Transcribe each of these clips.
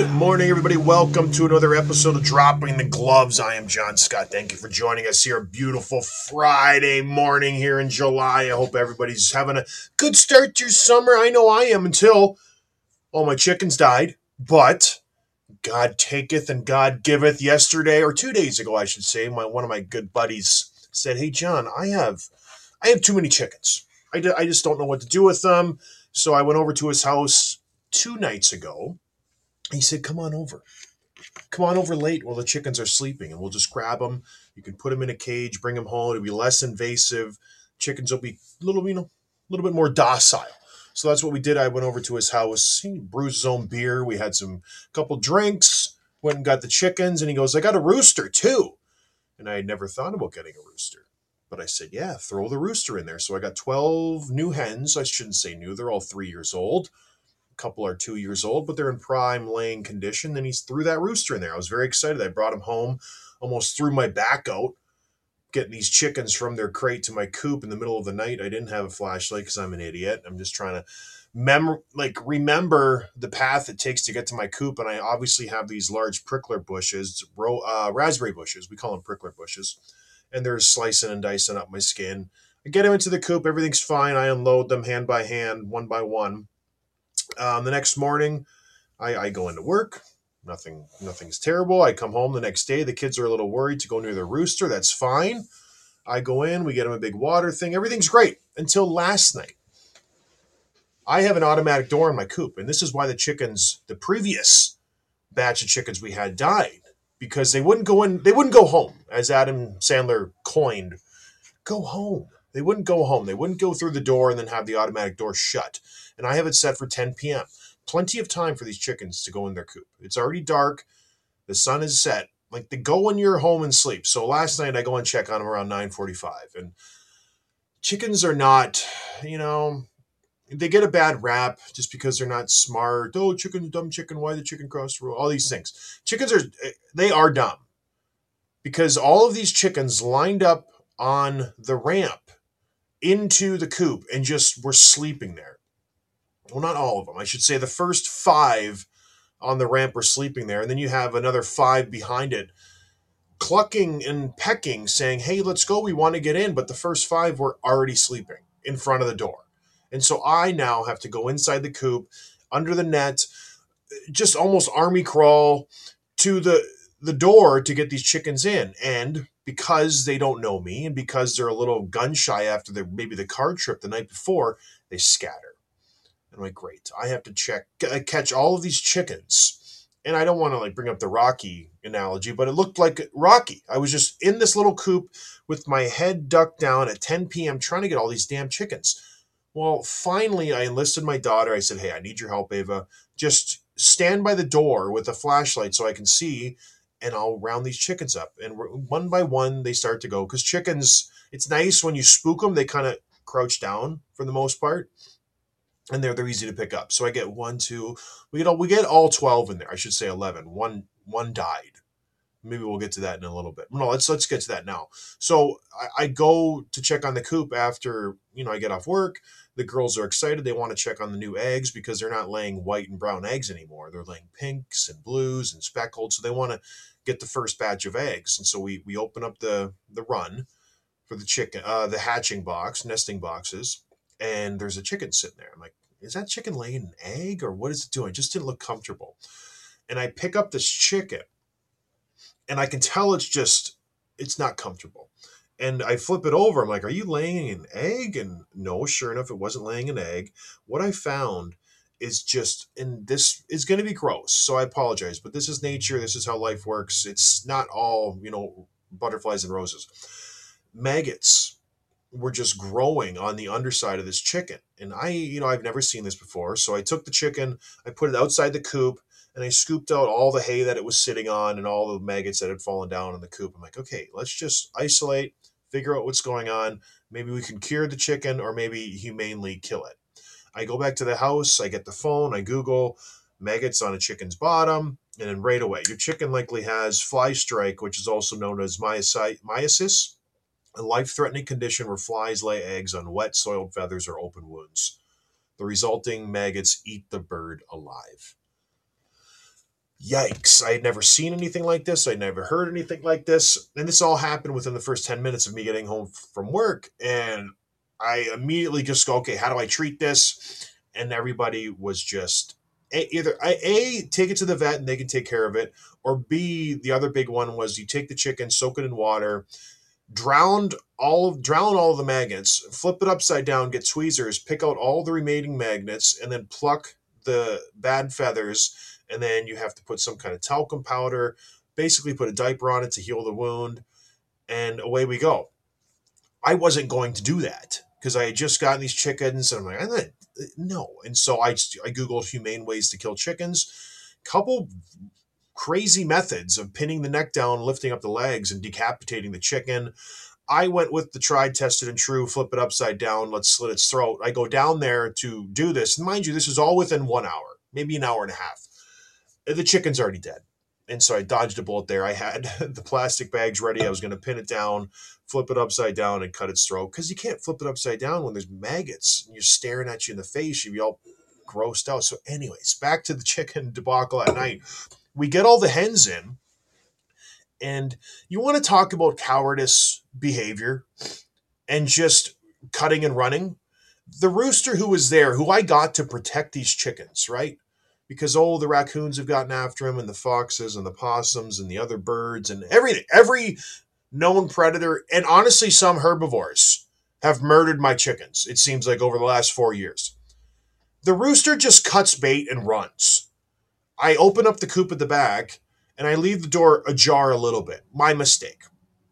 Good morning, everybody. Welcome to another episode of Dropping the Gloves. I am John Scott. Thank you for joining us here. Beautiful Friday morning here in July. I hope everybody's having a good start to your summer. I know I am until all my chickens died. But God taketh and God giveth. Yesterday, or 2 days ago, I should say, one of my good buddies said, "Hey, John, I have too many chickens. I just don't know what to do with them." So I went over to his house 2 nights ago. He said, come on over late while the chickens are sleeping, and we'll just grab them. You can put them in a cage, bring them home. It'll be less invasive. Chickens will be a little bit more docile. So that's what we did. I went over to his house. He brewed his own beer. We had some couple drinks. Went and got the chickens, and he goes, "I got a rooster too." And I had never thought about getting a rooster. But I said, "Yeah, throw the rooster in there." So I got 12 new hens. I shouldn't say new. They're all 3 years old. A couple are 2 years old, but they're in prime laying condition. Then he threw that rooster in there. I was very excited. I brought him home, almost threw my back out, getting these chickens from their crate to my coop in the middle of the night. I didn't have a flashlight because I'm an idiot. I'm just trying to remember the path it takes to get to my coop. And I obviously have these large prickler bushes, raspberry bushes. We call them prickler bushes. And they're slicing and dicing up my skin. I get them into the coop. Everything's fine. I unload them hand by hand, one by one. The next morning, I go into work. Nothing's terrible. I come home the next day. The kids are a little worried to go near the rooster. That's fine. I go in. We get them a big water thing. Everything's great until last night. I have an automatic door in my coop, and this is why the previous batch of chickens we had died, because they wouldn't go in. They wouldn't go home, as Adam Sandler coined, "Go home." They wouldn't go home. They wouldn't go through the door and then have the automatic door shut. And I have it set for 10 p.m. Plenty of time for these chickens to go in their coop. It's already dark. The sun is set. Like, they go when you're home and sleep. So last night I go and check on them around 9:45. And chickens are not, you know, they get a bad rap just because they're not smart. "Oh, chicken, dumb chicken. Why the chicken crossed the road?" All these things. They are dumb because all of these chickens lined up on the ramp into the coop and just were sleeping there. Well, not all of them. I should say the first five on the ramp were sleeping there, and then you have another five behind it clucking and pecking, saying, "Hey, let's go. We want to get in." But the first five were already sleeping in front of the door. And so I now have to go inside the coop, under the net, just almost army crawl to the door to get these chickens in. And because they don't know me, and because they're a little gun shy after maybe the car trip the night before, they scatter. And I'm like, great. I have to catch all of these chickens. And I don't want to bring up the Rocky analogy, but it looked like Rocky. I was just in this little coop with my head ducked down at 10 p.m. trying to get all these damn chickens. Well, finally, I enlisted my daughter. I said, "Hey, I need your help, Ava. Just stand by the door with a flashlight so I can see, and I'll round these chickens up." And one by one, they start to go. Because chickens, it's nice when you spook them, they kind of crouch down for the most part, and they're easy to pick up. So I get one, two, we get all 12 in there. I should say 11. One died. Maybe we'll get to that in a little bit. No, let's get to that now. So I go to check on the coop after I get off work. The girls are excited. They want to check on the new eggs because they're not laying white and brown eggs anymore. They're laying pinks and blues and speckled. So they want to get the first batch of eggs. And so we open up the run for the chicken, the hatching box, nesting boxes, and there's a chicken sitting there. I'm like, is that chicken laying an egg or what is it doing? It just didn't look comfortable. And I pick up this chicken, and I can tell it's not comfortable. And I flip it over. I'm like, "Are you laying an egg?" And no, sure enough, it wasn't laying an egg. What I found is and this is going to be gross, so I apologize, but this is nature. This is how life works. It's not all, butterflies and roses. Maggots were just growing on the underside of this chicken. And I've never seen this before. So I took the chicken, I put it outside the coop, and I scooped out all the hay that it was sitting on and all the maggots that had fallen down in the coop. I'm like, okay, let's just isolate, figure out what's going on. Maybe we can cure the chicken or maybe humanely kill it. I go back to the house, I get the phone, I Google maggots on a chicken's bottom, and then right away, your chicken likely has fly strike, which is also known as myiasis, a life-threatening condition where flies lay eggs on wet, soiled feathers or open wounds. The resulting maggots eat the bird alive. Yikes, I had never seen anything like this. I'd never heard anything like this. And this all happened within the first 10 minutes of me getting home from work. And I immediately just go, okay, how do I treat this? And everybody was just either take it to the vet and they can take care of it, or B, the other big one was you take the chicken, soak it in water, drown all of the magnets, flip it upside down, get tweezers, pick out all the remaining magnets, and then pluck the bad feathers. And then you have to put some kind of talcum powder, basically put a diaper on it to heal the wound, and away we go. I wasn't going to do that because I had just gotten these chickens, and I'm like, no. And so I googled humane ways to kill chickens. Couple crazy methods of pinning the neck down, lifting up the legs, and decapitating the chicken. I went with the tried, tested, and true, flip it upside down, let's slit its throat. I go down there to do this. And mind you, this is all within 1 hour, maybe an hour and a half. The chicken's already dead. And so I dodged a bullet there. I had the plastic bags ready. I was going to pin it down, flip it upside down, and cut its throat. Because you can't flip it upside down when there's maggots and you're staring at you in the face. You'd be all grossed out. So anyways, back to the chicken debacle at night. We get all the hens in. And you want to talk about cowardice behavior and just cutting and running. The rooster who was there, who I got to protect these chickens, right? Because, the raccoons have gotten after him, and the foxes and the possums and the other birds and everything. Every known predator, and honestly, some herbivores have murdered my chickens, it seems like, over the last 4 years. The rooster just cuts bait and runs. I open up the coop at the back, and I leave the door ajar a little bit. My mistake.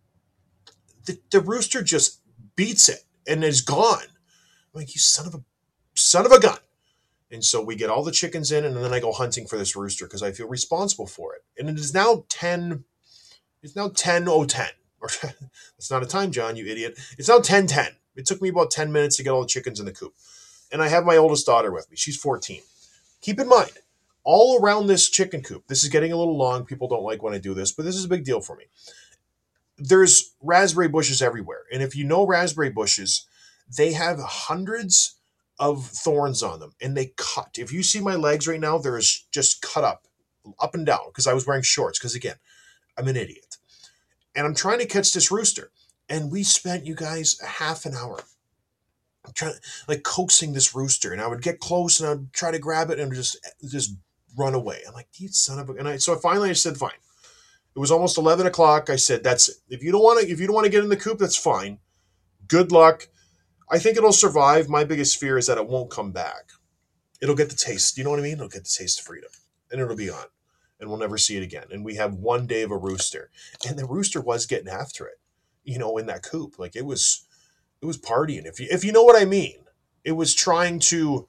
The rooster just beats it and is gone. I'm like, you son of a gun. And so we get all the chickens in, and then I go hunting for this rooster because I feel responsible for it. And it is now 10. It's now 10:10. Or that's not a time, John, you idiot. It's now 10:10. It took me about 10 minutes to get all the chickens in the coop. And I have my oldest daughter with me. She's 14. Keep in mind, all around this chicken coop, this is getting a little long. People don't like when I do this, but this is a big deal for me. There's raspberry bushes everywhere. And if you know raspberry bushes, they have hundreds of thorns on them, and they cut. If you see my legs right now, there's just cut up and down, because I was wearing shorts, because again, I'm an idiot. And I'm trying to catch this rooster. And we spent, you guys, a half an hour trying, like, coaxing this rooster. And I would get close and I would try to grab it and just run away. I'm like, you son of a... And so finally I said, fine. It was almost 11 o'clock. I said, that's it. If you don't want to get in the coop, that's fine. Good luck. I think it'll survive. My biggest fear is that it won't come back. It'll get the taste. You know what I mean? It'll get the taste of freedom. And it'll be on. And we'll never see it again. And we have one day of a rooster. And the rooster was getting after it, in that coop. Like, it was partying. If you know what I mean. It was trying to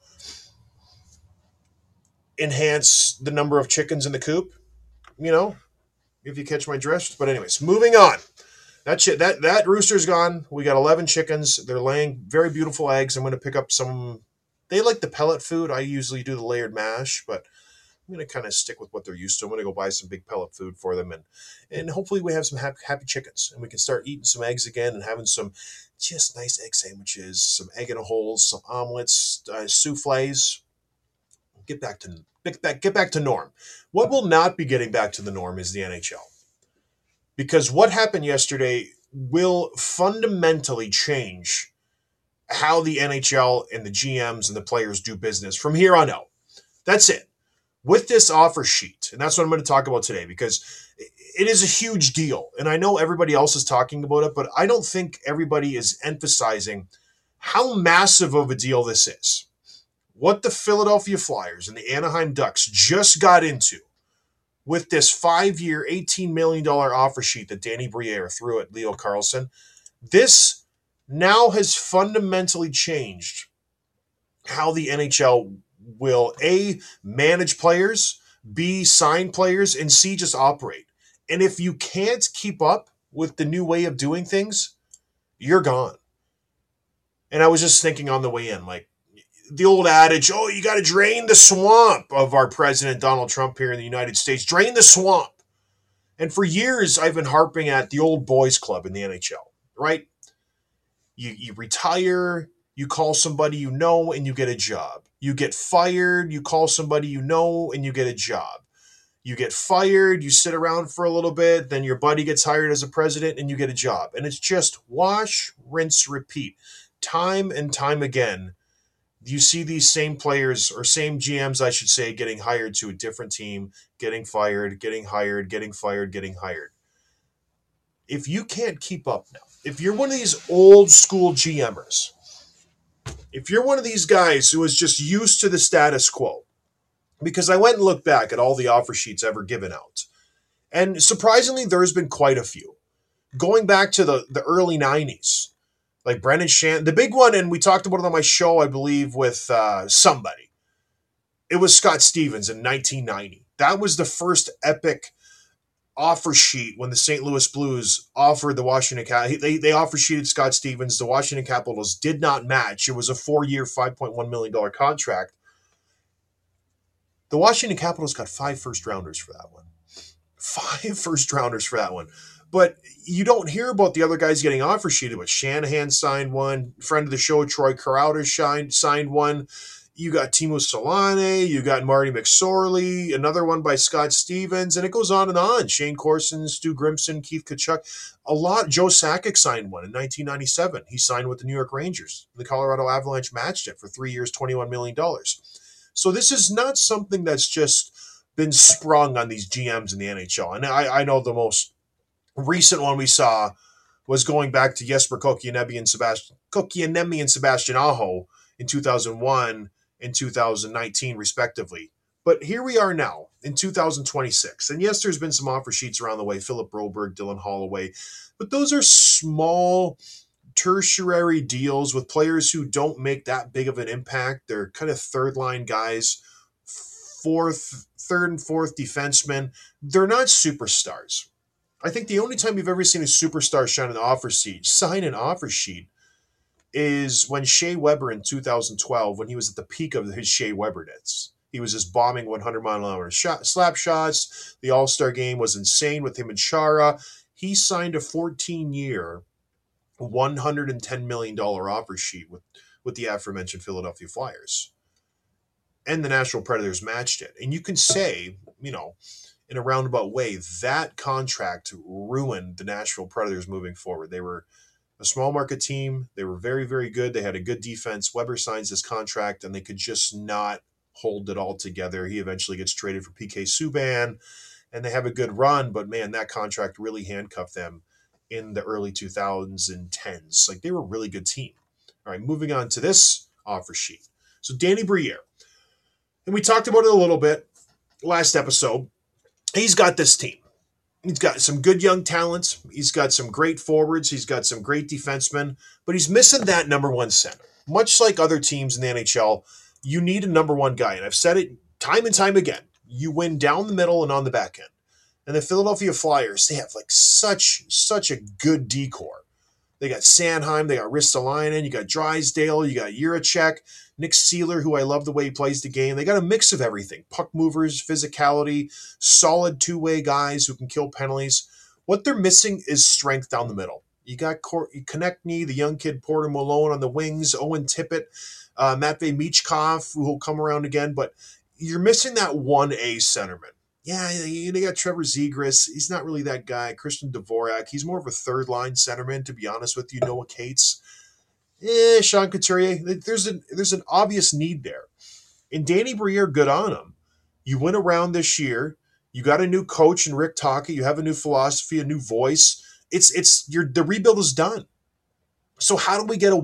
enhance the number of chickens in the coop, if you catch my drift. But anyways, moving on. That rooster's gone. We got 11 chickens. They're laying very beautiful eggs. I'm going to pick up some. They like the pellet food. I usually do the layered mash, but I'm going to kind of stick with what they're used to. I'm going to go buy some big pellet food for them, and hopefully we have some happy chickens, and we can start eating some eggs again and having some just nice egg sandwiches, some egg in a holes, some omelets, souffles. Get back to norm. What will not be getting back to the norm is the NHL. Because what happened yesterday will fundamentally change how the NHL and the GMs and the players do business from here on out. That's it. With this offer sheet, and that's what I'm going to talk about today, because it is a huge deal. And I know everybody else is talking about it, but I don't think everybody is emphasizing how massive of a deal this is. What the Philadelphia Flyers and the Anaheim Ducks just got into with this 5-year, $18 million offer sheet that Danny Briere threw at Leo Carlsson, this now has fundamentally changed how the NHL will, A, manage players, B, sign players, and C, just operate. And if you can't keep up with the new way of doing things, you're gone. And I was just thinking on the way in, like, the old adage, you got to drain the swamp of our president, Donald Trump, here in the United States. Drain the swamp. And for years, I've been harping at the old boys club in the NHL, right? You retire, you call somebody you know, and you get a job. You get fired, you call somebody you know, and you get a job. You get fired, you sit around for a little bit, then your buddy gets hired as a president and you get a job. And it's just wash, rinse, repeat. Time and time again, you see these same players, or same GMs, I should say, getting hired to a different team, getting fired, getting hired, getting fired, getting hired. If you can't keep up now, if you're one of these old school GMers, if you're one of these guys who is just used to the status quo, because I went and looked back at all the offer sheets ever given out, and surprisingly, there's been quite a few. Going back to the early 90s, like Brendan Shan, the big one, and we talked about it on my show, I believe, with somebody. It was Scott Stevens in 1990. That was the first epic offer sheet when the St. Louis Blues offered the Washington Capitals. They offer sheeted Scott Stevens. The Washington Capitals did not match. It was a 4-year, $5.1 million contract. The Washington Capitals got 5 first-rounders for that one. 5 first-rounders for that one. But you don't hear about the other guys getting offer sheeted. But Shanahan signed one. Friend of the show, Troy Crowder, signed one. You got Timo Solane, you got Marty McSorley, another one by Scott Stevens, and it goes on and on. Shane Corson, Stu Grimson, Keith Tkachuk. A lot. Joe Sakic signed one in 1997. He signed with the New York Rangers. The Colorado Avalanche matched it for 3 years, $21 million. So this is not something that's just been sprung on these GMs in the NHL. And I know the most recent one we saw was going back to Jesper Kotkaniemi and Sebastian Aho in 2001 and 2019, respectively. But here we are now in 2026. And yes, there's been some offer sheets around the way, Philip Broberg, Dylan Holloway, but those are small tertiary deals with players who don't make that big of an impact. They're kind of third line guys, third and fourth defensemen. They're not superstars. I think the only time you've ever seen a superstar sign an offer sheet is when Shea Weber in 2012, when he was at the peak of his Shea Weberness. He was just bombing 100-mile-an-hour slap shots. The All-Star game was insane with him and Chara. He signed a 14-year, $110 million offer sheet with the aforementioned Philadelphia Flyers. And the Nashville Predators matched it. And you can say, in a roundabout way, that contract ruined the Nashville Predators moving forward. They were a small market team. They were very, very good. They had a good defense. Weber signs this contract, and they could just not hold it all together. He eventually gets traded for PK Subban, and they have a good run. But, man, that contract really handcuffed them in the early 2010s. Like, they were a really good team. All right, moving on to this offer sheet. So, Danny Briere. And we talked about it a little bit last episode. He's got this team. He's got some good young talents. He's got some great forwards. He's got some great defensemen. But he's missing that number one center. Much like other teams in the NHL, you need a number one guy. And I've said it time and time again. You win down the middle and on the back end. And the Philadelphia Flyers, they have like such a good decor. They got Sanheim, they got Ristolainen, you got Drysdale, you got Jiricek, Nick Seeler, who I love the way he plays the game. They got a mix of everything. Puck movers, physicality, solid two-way guys who can kill penalties. What they're missing is strength down the middle. You got Konechny, the young kid Porter Malone on the wings, Owen Tippett, Matvei Michkov, who will come around again. But you're missing that 1A centerman. Yeah, they got Trevor Zegras. He's not really that guy. Christian Dvorak. He's more of a third-line centerman, to be honest with you. Noah Cates. Sean Couturier. There's an obvious need there. And Danny Briere, good on him. You went around this year. You got a new coach in Rick Tocchet. You have a new philosophy, a new voice. The rebuild is done. So how do we get a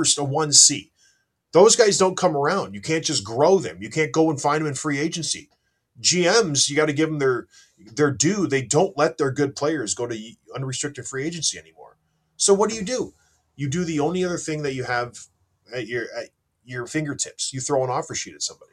1C? Those guys don't come around. You can't just grow them. You can't go and find them in free agency. GMs, you got to give them their due. They don't let their good players go to unrestricted free agency anymore. So what do? You do the only other thing that you have at your fingertips. You throw an offer sheet at somebody.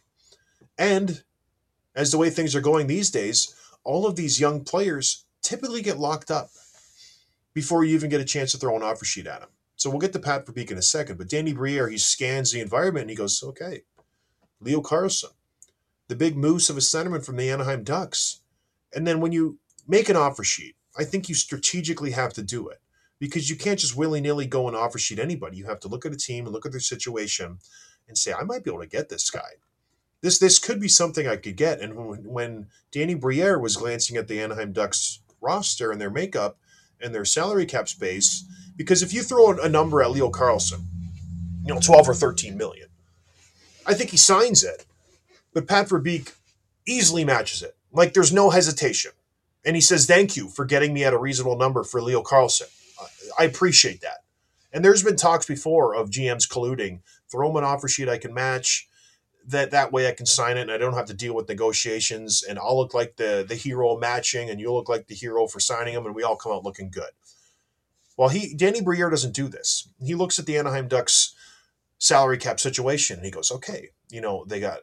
And as the way things are going these days, all of these young players typically get locked up before you even get a chance to throw an offer sheet at them. So we'll get to Pat Verbeek in a second. But Danny Briere, he scans the environment and he goes, okay, Leo Carlsson, the big moose of a centerman from the Anaheim Ducks. And then when you make an offer sheet, I think you strategically have to do it because you can't just willy-nilly go and offer sheet anybody. You have to look at a team and look at their situation and say, I might be able to get this guy. This could be something I could get. And when Danny Briere was glancing at the Anaheim Ducks roster and their makeup and their salary cap space, because if you throw a number at Leo Carlson, 12 or 13 million, I think he signs it. But Pat Verbeek easily matches it. Like there's no hesitation. And he says, thank you for getting me at a reasonable number for Leo Carlson. I appreciate that. And there's been talks before of GMs colluding. Throw him an offer sheet I can match. That way I can sign it and I don't have to deal with negotiations and I'll look like the hero matching and you'll look like the hero for signing him and we all come out looking good. Well, Danny Briere doesn't do this. He looks at the Anaheim Ducks salary cap situation and he goes, okay, they got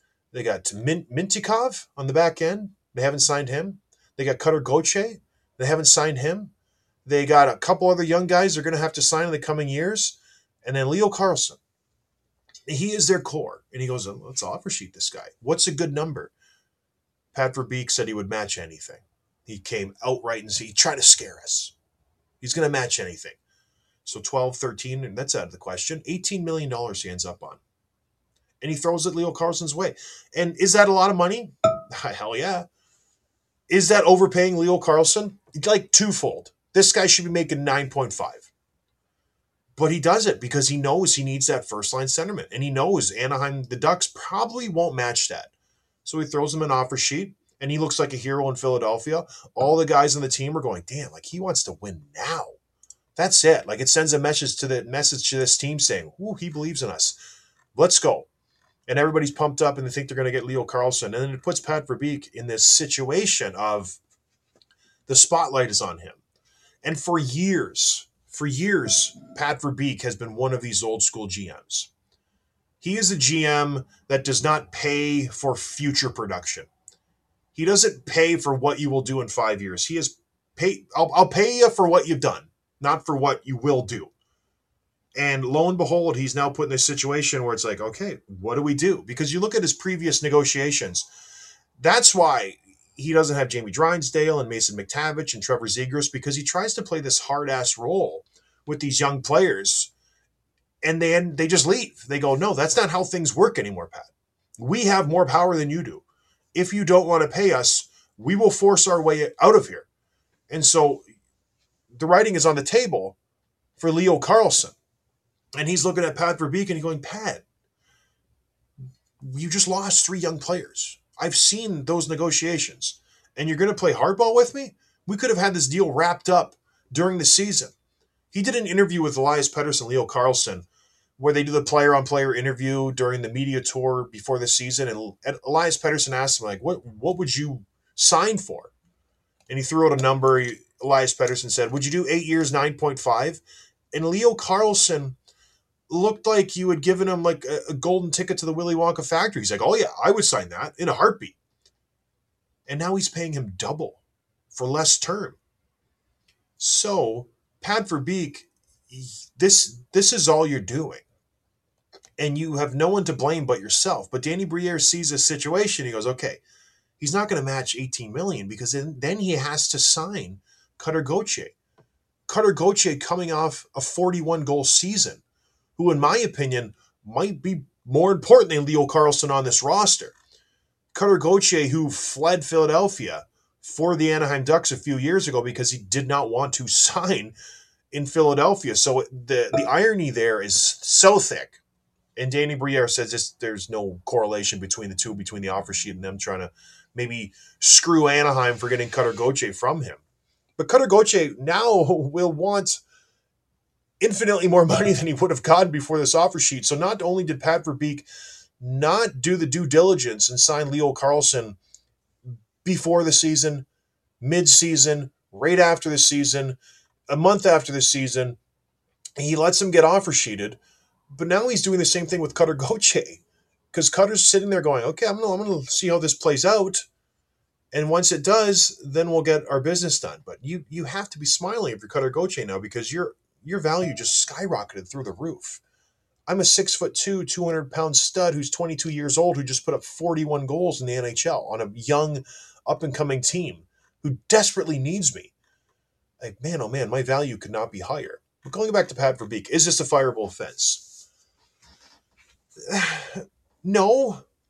Mintikov on the back end. They haven't signed him. They got Cutter Gauthier. They haven't signed him. They got a couple other young guys they're going to have to sign in the coming years. And then Leo Carlson. He is their core. And he goes, let's offer sheet this guy. What's a good number? Pat Verbeek said he would match anything. He came outright and he tried to scare us. He's going to match anything. So 12, 13, and that's out of the question. $18 million he ends up on. And he throws it Leo Carlson's way. And is that a lot of money? Hell yeah. Is that overpaying Leo Carlson? Like twofold. This guy should be making 9.5. But he does it because he knows he needs that first-line centerman. And he knows Anaheim, the Ducks, probably won't match that. So he throws him an offer sheet, and he looks like a hero in Philadelphia. All the guys on the team are going, damn, like he wants to win now. That's it. Like it sends a message to this team saying, ooh, he believes in us. Let's go. And everybody's pumped up and they think they're going to get Leo Carlson. And then it puts Pat Verbeek in this situation of the spotlight is on him. And for years, Pat Verbeek has been one of these old school GMs. He is a GM that does not pay for future production. He doesn't pay for what you will do in 5 years. He is pay. I'll pay you for what you've done, not for what you will do. And lo and behold, he's now put in this situation where it's like, okay, what do we do? Because you look at his previous negotiations. That's why he doesn't have Jamie Drysdale and Mason McTavish and Trevor Zegras, because he tries to play this hard-ass role with these young players. And then they just leave. They go, no, that's not how things work anymore, Pat. We have more power than you do. If you don't want to pay us, we will force our way out of here. And so the writing is on the table for Leo Carlson. And he's looking at Pat Verbeek and he's going, Pat, you just lost 3 young players. I've seen those negotiations. And you're going to play hardball with me? We could have had this deal wrapped up during the season. He did an interview with Elias Pettersson, Leo Carlson, where they do the player-on-player interview during the media tour before the season. And Elias Pettersson asked him, like, what would you sign for? And he threw out a number. Elias Pettersson said, would you do 8 years, 9.5? And Leo Carlson looked like you had given him like a golden ticket to the Willy Wonka factory. He's like, oh yeah, I would sign that in a heartbeat. And now he's paying him double for less term. So Pat Verbeek, this is all you're doing. And you have no one to blame but yourself. But Danny Briere sees this situation. He goes, okay, he's not going to match 18 million because then he has to sign Cutter Gauthier. Cutter Gauthier coming off a 41-goal season, who, in my opinion, might be more important than Leo Carlson on this roster. Cutter Gauthier, who fled Philadelphia for the Anaheim Ducks a few years ago because he did not want to sign in Philadelphia. So the irony there is so thick. And Danny Briere says there's no correlation between the two, between the offer sheet and them trying to maybe screw Anaheim for getting Cutter Gauthier from him. But Cutter Gauthier now will want infinitely more money than he would have gotten before this offer sheet. So not only did Pat Verbeek not do the due diligence and sign Leo Carlson before the season, mid-season, right after the season, a month after the season, he lets him get offer sheeted, but now he's doing the same thing with Cutter Gauthier, because Cutter's sitting there going, okay, I'm gonna see how this plays out, and once it does, then we'll get our business done. But you have to be smiling if you're Cutter Gauthier now, because your value just skyrocketed through the roof. I'm a 6'2", 200-pound stud who's 22 years old, who just put up 41 goals in the NHL on a young, up-and-coming team who desperately needs me. Like, man, oh man, my value could not be higher. But going back to Pat Verbeek, is this a fireable offense? No.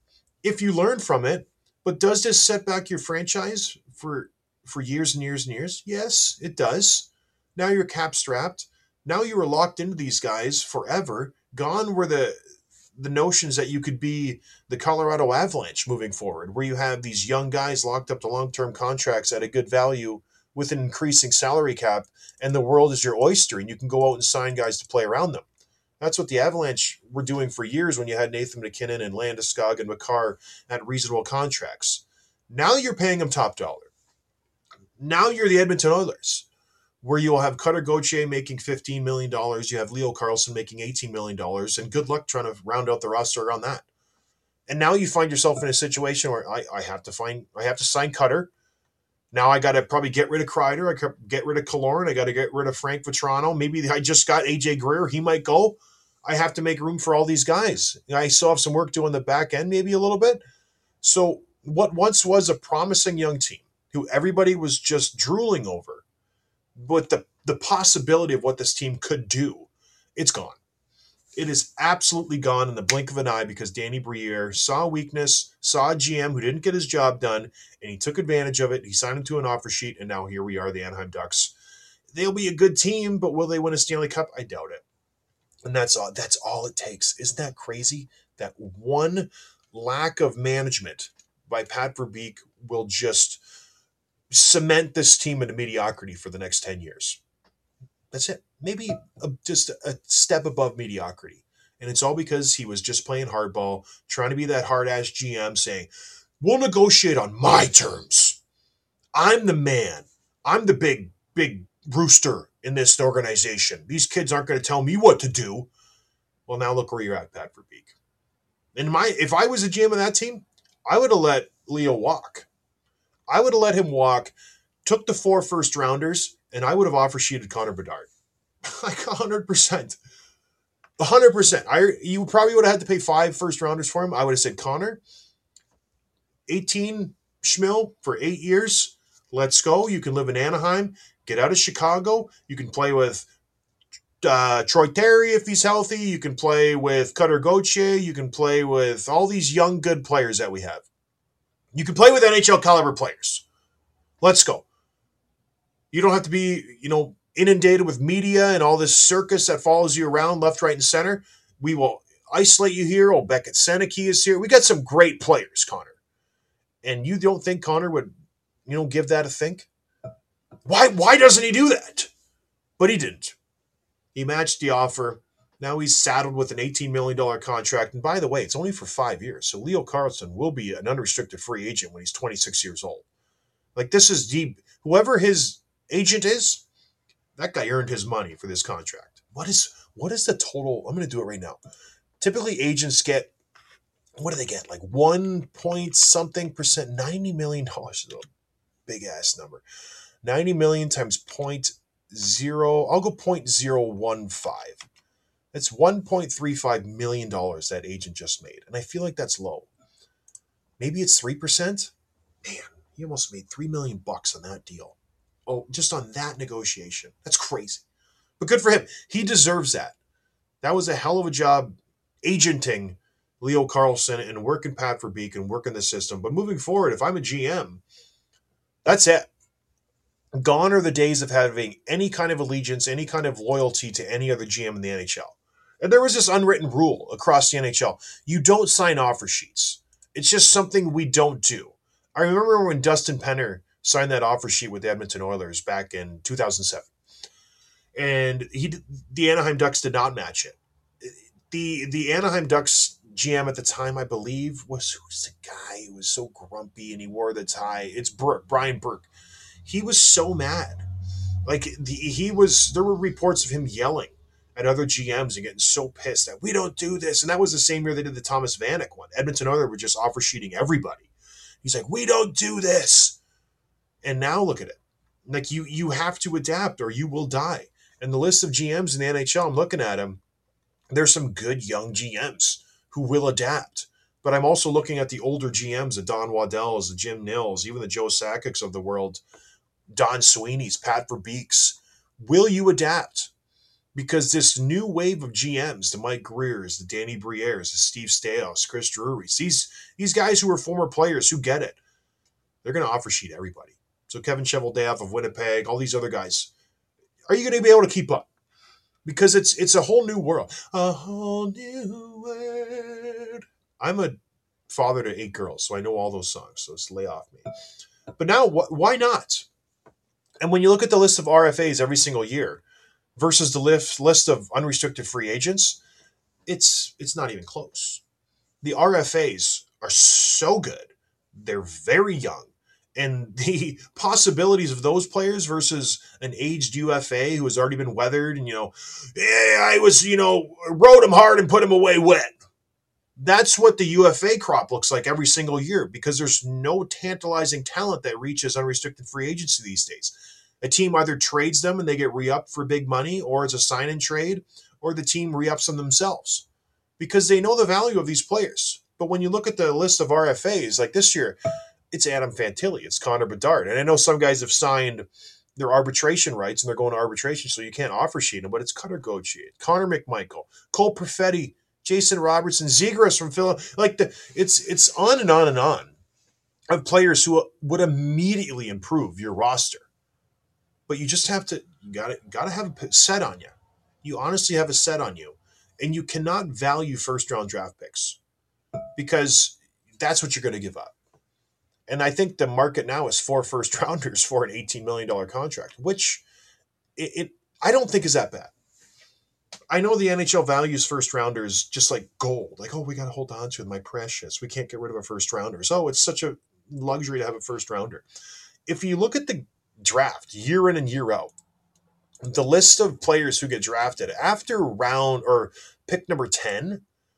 if you learn from it. But does this set back your franchise for years and years and years? Yes, it does. Now you're cap strapped. Now you are locked into these guys forever. Gone were the notions that you could be the Colorado Avalanche moving forward, where you have these young guys locked up to long-term contracts at a good value with an increasing salary cap, and the world is your oyster, and you can go out and sign guys to play around them. That's what the Avalanche were doing for years when you had Nathan MacKinnon and Landeskog and Makar at reasonable contracts. Now you're paying them top dollar. Now you're the Edmonton Oilers, where you'll have Cutter Gauthier making $15 million. You have Leo Carlson making $18 million, and good luck trying to round out the roster around that. And now you find yourself in a situation where I have to sign Cutter. Now I got to probably get rid of Kreider. I could get rid of Killorn. I got to get rid of Frank Vetrano. Maybe I just got AJ Greer. He might go. I have to make room for all these guys. I still have some work to do on the back end, maybe a little bit. So what once was a promising young team, who everybody was just drooling over, but the possibility of what this team could do, it's gone. It is absolutely gone in the blink of an eye because Danny Briere saw a weakness, saw a GM who didn't get his job done, and he took advantage of it. He signed him to an offer sheet, and now here we are, the Anaheim Ducks. They'll be a good team, but will they win a Stanley Cup? I doubt it. And that's all it takes. Isn't that crazy? That one lack of management by Pat Verbeek will just cement this team into mediocrity for the next 10 years. That's it. Maybe just a step above mediocrity. And it's all because he was just playing hardball, trying to be that hard-ass GM saying, we'll negotiate on my terms. I'm the man. I'm the big rooster in this organization. These kids aren't going to tell me what to do. Well, now look where you're at, Pat Verbeek. If I was a GM of that team, I would have let Leo walk. I would have let him walk, took the 4 first-rounders, and I would have offer sheeted Connor Bedard. Like 100%. 100%. You probably would have had to pay 5 first-rounders for him. I would have said, Connor, 18 schmil for 8 years. Let's go. You can live in Anaheim. Get out of Chicago. You can play with Troy Terry if he's healthy. You can play with Cutter Gauthier. You can play with all these young, good players that we have. You can play with NHL caliber players. Let's go. You don't have to be, inundated with media and all this circus that follows you around left, right, and center. We will isolate you here. Old Beckett Seneke is here. We got some great players, Connor. And you don't think Connor would, give that a think? Why doesn't he do that? But he didn't. He matched the offer. Now he's saddled with an $18 million contract. And by the way, it's only for 5 years. So Leo Carlson will be an unrestricted free agent when he's 26 years old. Like, this is deep. Whoever his agent is, that guy earned his money for this contract. What is the total? I'm going to do it right now. Typically, agents get, what do they get? Like 1 point something percent, $90 million is a big ass number. 90 million times 0.0, I'll go 0.015. That's $1.35 million that agent just made. And I feel like that's low. Maybe it's 3%. Man, he almost made $3 million on that deal. Oh, just on that negotiation. That's crazy. But good for him. He deserves that. That was a hell of a job agenting Leo Carlson and working Pat Verbeek and working the system. But moving forward, if I'm a GM, that's it. Gone are the days of having any kind of allegiance, any kind of loyalty to any other GM in the NHL. And there was this unwritten rule across the NHL. You don't sign offer sheets. It's just something we don't do. I remember when Dustin Penner signed that offer sheet with the Edmonton Oilers back in 2007. And the Anaheim Ducks did not match it. The Anaheim Ducks GM at the time, I believe, who's the guy who was so grumpy and he wore the tie? It's Brian Burke. He was so mad. Like, there were reports of him yelling at other GMs and getting so pissed that we don't do this. And that was the same year they did the Thomas Vanek one. Edmonton Oilers were just offer sheeting everybody. He's like, we don't do this. And now look at it. Like, you have to adapt or you will die. And the list of GMs in the NHL, I'm looking at them, there's some good young GMs who will adapt. But I'm also looking at the older GMs, the Don Waddells, the Jim Nills, even the Joe Sakic's of the world, Don Sweeney's, Pat Verbeek's. Will you adapt? because this new wave of GMs, the Mike Greers, the Danny Brières, the Steve Staios, Chris Drury's, these guys who are former players who get it, they're going to offer sheet everybody. So Kevin Cheveldayoff of Winnipeg, all these other guys, are you going to be able to keep up? Because it's a whole new world, a whole new world. I'm a father to 8 girls, so I know all those songs. So it's lay off me. But now, why not? And when you look at the list of RFAs every single year versus the list of unrestricted free agents, it's not even close. The RFAs are so good. They're very young. And the possibilities of those players versus an aged UFA who has already been weathered and, I was, rode him hard and put him away wet. That's what the UFA crop looks like every single year because there's no tantalizing talent that reaches unrestricted free agency these days. A team either trades them and they get re-upped for big money, or it's a sign-in trade, or the team re-ups them themselves because they know the value of these players. But when you look at the list of RFAs, like this year, it's Adam Fantilli, it's Connor Bedard. And I know some guys have signed their arbitration rights and they're going to arbitration, so you can't offer sheet them, but it's Cutter Gauthier, Connor McMichael, Cole Perfetti, Jason Robertson, Zegras from Philly. It's on and on and on of players who would immediately improve your roster. But you just have to, you gotta have a set on you. You honestly have a set on you. And you cannot value first round draft picks because that's what you're going to give up. And I think the market now is 4 first rounders for an $18 million contract, which I don't think is that bad. I know the NHL values first rounders just like gold. Like, oh, we got to hold on to it, my precious. We can't get rid of our first rounders. Oh, it's such a luxury to have a first rounder. If you look at the draft year in and year out, the list of players who get drafted after round or pick number 10,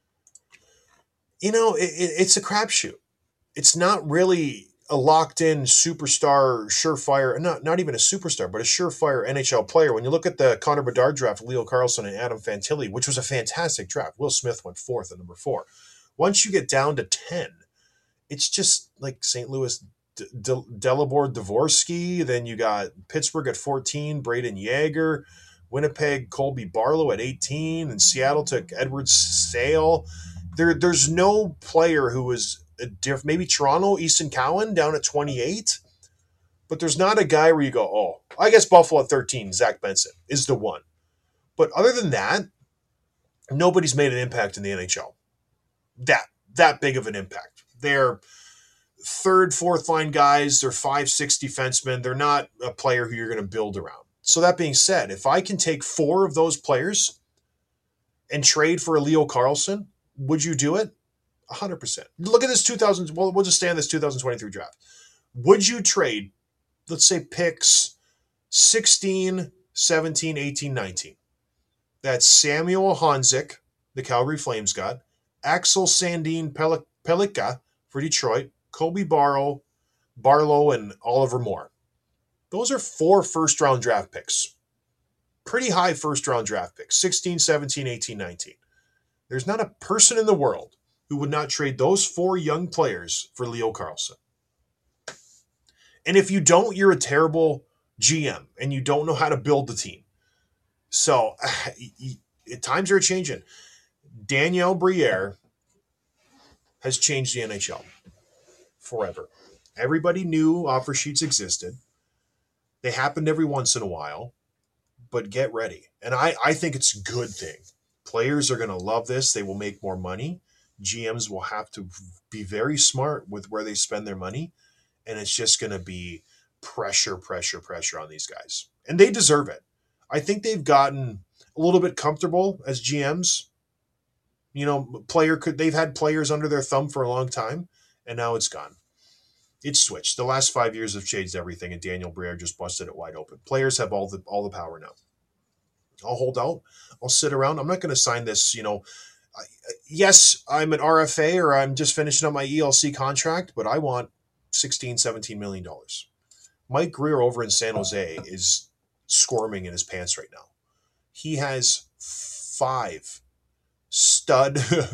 it's a crapshoot. It's not really a locked-in superstar, surefire, not even a superstar, but a surefire NHL player. When you look at the Connor Bedard draft, Leo Carlsson and Adam Fantilli, which was a fantastic draft. Will Smith went 4th at number 4. Once you get down to 10, it's just like St. Louis, Delabor Dvorsky. Then you got Pittsburgh at 14, Braden Yager. Winnipeg, Colby Barlow at 18. And Seattle took Edward Sale. There's no player who was maybe Toronto, Easton Cowan down at 28. But there's not a guy where you go, oh, I guess Buffalo at 13, Zach Benson is the one. But other than that, nobody's made an impact in the NHL. That big of an impact. They're 3rd, 4th line guys. They're 5, 6 defensemen. They're not a player who you're going to build around. So that being said, if I can take 4 of those players and trade for a Leo Carlsson, would you do it? 100%. Look at this we'll just stay on this 2023 draft. Would you trade, let's say, picks 16, 17, 18, 19? That's Samuel Honzek, the Calgary Flames got, Axel Sandin Pellikka for Detroit, Colby Barlow, and Oliver Moore. Those are 4 first-round draft picks. Pretty high first-round draft picks, 16, 17, 18, 19. There's not a person in the world who would not trade those 4 young players for Leo Carlsson. And if you don't, you're a terrible GM, and you don't know how to build the team. So, times are changing. Danielle Briere has changed the NHL forever. Everybody knew offer sheets existed. They happened every once in a while, but get ready. And I think it's a good thing. Players are going to love this. They will make more money. GMs will have to be very smart with where they spend their money. And it's just going to be pressure on these guys. And they deserve it. I think they've gotten a little bit comfortable as GMs. They've had players under their thumb for a long time, and now it's gone. It's switched. The last 5 years have changed everything, and Daniel Briere just busted it wide open. Players have all the power now. I'll hold out. I'll sit around. I'm not going to sign this, yes, I'm an RFA or I'm just finishing up my ELC contract, but I want $16, $17 million. Mike Greer over in San Jose is squirming in his pants right now. He has 5 stud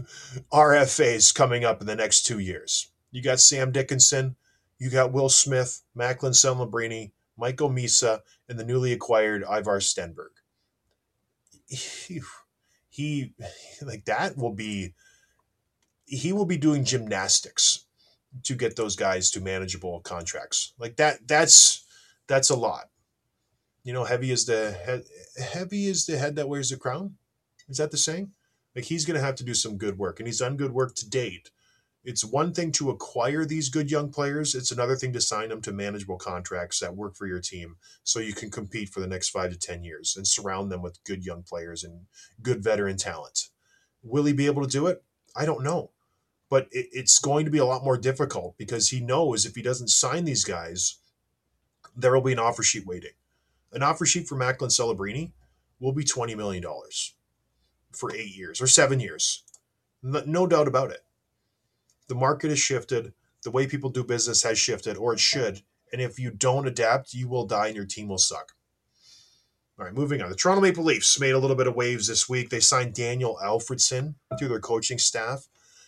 RFAs coming up in the next 2 years. You got Sam Dickinson, you got Will Smith, Macklin Celebrini, Michael Misa, and the newly acquired Ivar Stenberg. he like that will be he will be doing gymnastics to get those guys to manageable contracts. Like that's a lot. You know, heavy is the head that wears the crown. Is that the saying? Like he's going to have to do some good work, and he's done good work to date. It's one thing to acquire these good young players. It's another thing to sign them to manageable contracts that work for your team so you can compete for the next 5 to 10 years and surround them with good young players and good veteran talent. Will he be able to do it? I don't know. But it's going to be a lot more difficult because he knows if he doesn't sign these guys, there will be an offer sheet waiting. An offer sheet for Macklin Celebrini will be $20 million for 8 years or 7 years. No doubt about it. The market has shifted. The way people do business has shifted, or it should. And if you don't adapt, you will die and your team will suck. All right, moving on. The Toronto Maple Leafs made a little bit of waves this week. They signed Daniel Alfredsson through their coaching staff.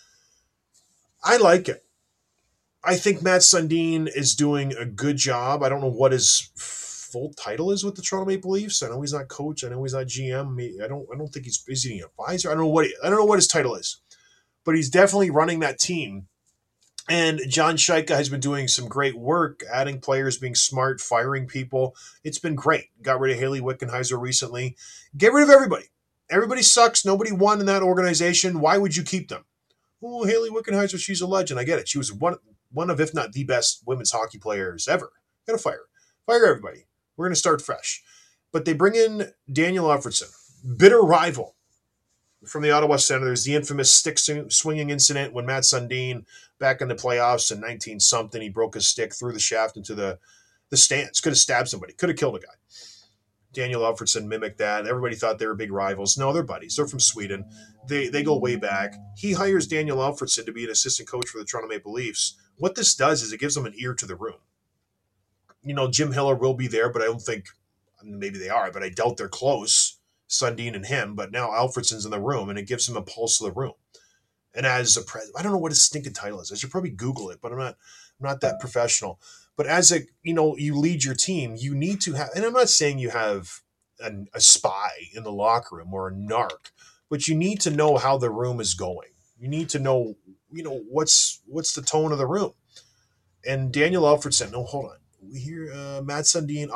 I like it. I think Matt Sundin is doing a good job. I don't know what his full title is with the Toronto Maple Leafs. I know he's not coach. I know he's not GM. I don't think he's is he an advisor. I don't know what his title is, but he's definitely running that team. And John Shaika has been doing some great work, adding players, being smart, firing people. It's been great. Got rid of Haley Wickenheiser recently. Get rid of everybody. Everybody sucks. Nobody won in that organization. Why would you keep them? Oh, Haley Wickenheiser, she's a legend. I get it. She was one of, if not the best women's hockey players ever. Got to fire her. Fire everybody. We're going to start fresh. But they bring in Daniel Alfredsson, bitter rival from the Ottawa Senators, the infamous stick swinging incident when Matt Sundin, back in the playoffs in 19-something, he broke his stick through the shaft into the stands. Could have stabbed somebody. Could have killed a guy. Daniel Alfredsson mimicked that. Everybody thought they were big rivals. No, they're buddies. They're from Sweden. They go way back. He hires Daniel Alfredsson to be an assistant coach for the Toronto Maple Leafs. What this does is it gives them an ear to the room. You know, Jim Hiller will be there, but I don't think, maybe they are, but I doubt they're close, Sundin and him. But now Alfredsson's in the room, and it gives him a pulse of the room. And as a president, I don't know what his stinking title is. I should probably Google it, but I'm not that professional. But as you lead your team, you need to have, and I'm not saying you have a spy in the locker room or a narc, but you need to know how the room is going. You need to know, what's the tone of the room. And Daniel Alfredsson, no, hold on. We hear Matt Sundin,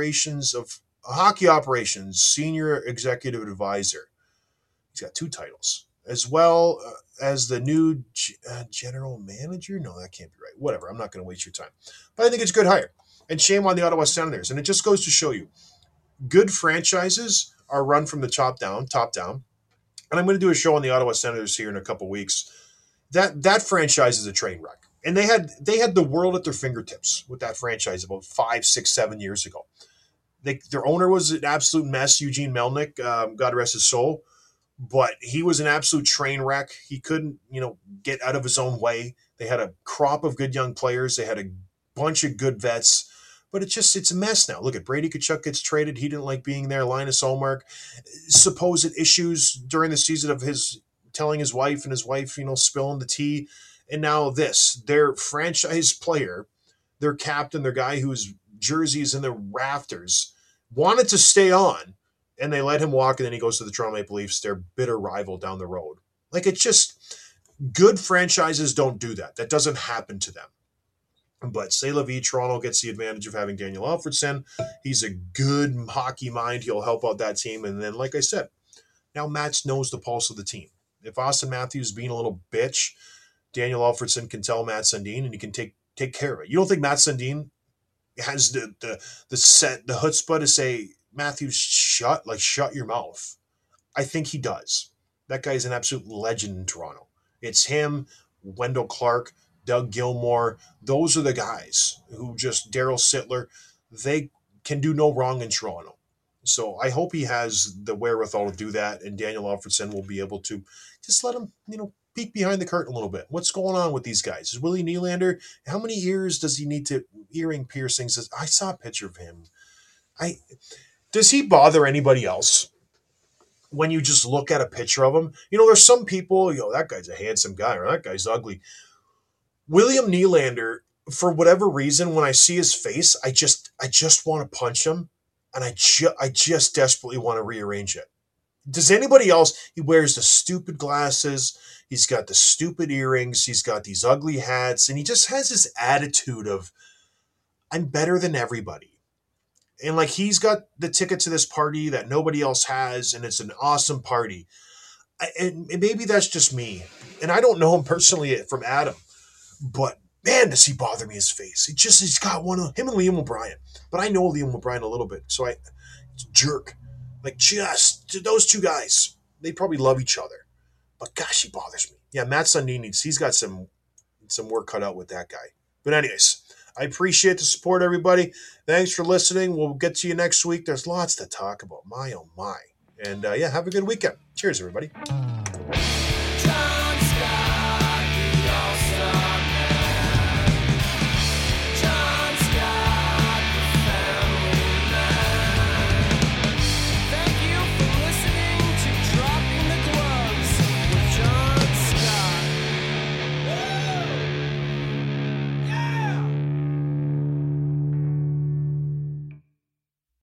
hockey operations, senior executive advisor. He's got 2 titles, as well as the new general manager. No, that can't be right. Whatever. I'm not going to waste your time. But I think it's a good hire. And shame on the Ottawa Senators. And it just goes to show you, good franchises are run from the top down. And I'm going to do a show on the Ottawa Senators here in a couple weeks. That franchise is a train wreck. And they had the world at their fingertips with that franchise about 5, 6, 7 years ago. Their owner was an absolute mess, Eugene Melnick, God rest his soul. But he was an absolute train wreck. He couldn't, get out of his own way. They had a crop of good young players. They had a bunch of good vets. But it's a mess now. Look at Brady Tkachuk gets traded. He didn't like being there. Linus Ullmark, supposed issues during the season of his telling his wife and his wife, spilling the tea. And now their franchise player, their captain, their guy whose jersey is in the rafters, wanted to stay on, and they let him walk, and then he goes to the Toronto Maple Leafs, their bitter rival down the road. Like, it's just, good franchises don't do that. That doesn't happen to them. But c'est la vie, Toronto gets the advantage of having Daniel Alfredsson. He's a good hockey mind. He'll help out that team. And then, like I said, now Matt knows the pulse of the team. If Austin Matthews is being a little bitch, Daniel Alfredsson can tell Matt Sundin, and he can take care of it. You don't think Matt Sundin has the chutzpah to say, Matthews, shut your mouth? I think he does. That guy's an absolute legend in Toronto. It's him, Wendell Clark, Doug Gilmour. Those are the guys who Daryl Sittler, they can do no wrong in Toronto. So I hope he has the wherewithal to do that, and Daniel Alfredsson will be able to just let him, peek behind the curtain a little bit. What's going on with these guys? Is Willie Nylander, how many ears does he need to, earring piercings? I saw a picture of him. Does he bother anybody else when you just look at a picture of him? There's some people, that guy's a handsome guy, or that guy's ugly. William Nylander, for whatever reason, when I see his face, I just want to punch him, and I just desperately want to rearrange it. Does anybody else? He wears the stupid glasses. He's got the stupid earrings. He's got these ugly hats, and he just has this attitude of I'm better than everybody. And like he's got the ticket to this party that nobody else has, and it's an awesome party. And maybe that's just me, and I don't know him personally from Adam, but man, does he bother me? His face. He's got one of him and Liam O'Brien, but I know Liam O'Brien a little bit, so it's a jerk. Like just those two guys, they probably love each other, but gosh, he bothers me. Yeah, Matt Sundin he's got some work cut out with that guy. But anyways, I appreciate the support, everybody. Thanks for listening. We'll get to you next week. There's lots to talk about. My oh my. And yeah, have a good weekend. Cheers, everybody.